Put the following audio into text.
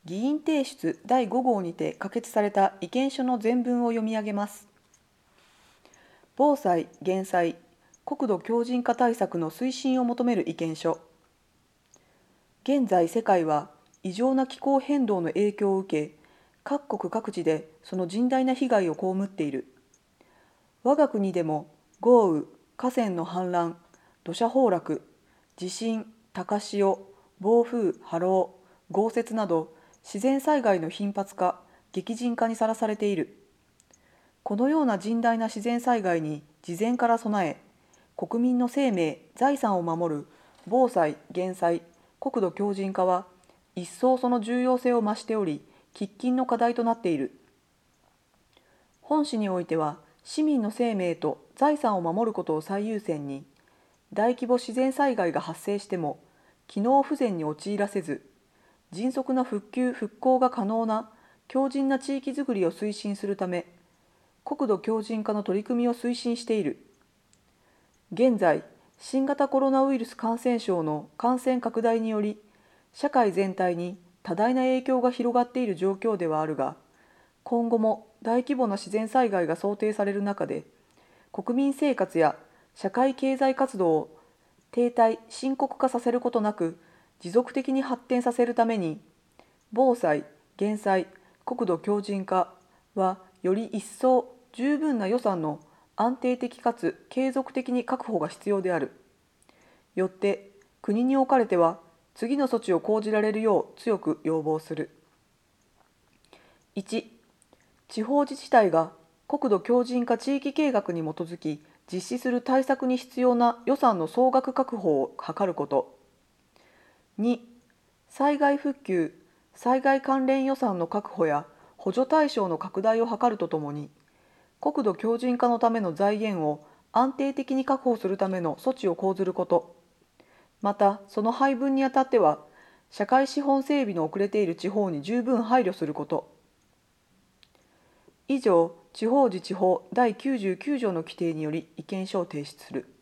議員提出第5号にて可決された意見書の全文を読み上げます。防災・減災、国土強靭化対策の推進を求める意見書。現在世界は異常な気候変動の影響を受け、各国各地でその甚大な被害を被っている。我が国でも豪雨、河川の氾濫、土砂崩落、地震、高潮、暴風、波浪、豪雪など自然災害の頻発化、激甚化にさらされている。このような甚大な自然災害に事前から備え、国民の生命・財産を守る防災・減災、国土強靭化は一層その重要性を増しており、喫緊の課題となっている。本市においては、市民の生命と財産を守ることを最優先に、大規模自然災害が発生しても、機能不全に陥らせず、迅速な復旧・復興が可能な強靭な地域づくりを推進するため、国土強靭化の取り組みを推進している。現在、新型コロナウイルス感染症の感染拡大により、社会全体に多大な影響が広がっている状況ではあるが、今後も大規模な自然災害が想定される中で、国民生活や社会経済活動を停滞・深刻化させることなく、持続的に発展させるために、防災・減災・国土強靭化はより一層十分な予算の安定的かつ継続的に確保が必要である。よって国におかれては次の措置を講じられるよう強く要望する。1、地方自治体が国土強靭化地域計画に基づき実施する対策に必要な予算の総額確保を図ること。2、災害復旧・災害関連予算の確保や補助対象の拡大を図るとともに、国土強靭化のための財源を安定的に確保するための措置を講ずること。また、その配分にあたっては、社会資本整備の遅れている地方に十分配慮すること。以上、地方自治法第99条の規定により意見書を提出する。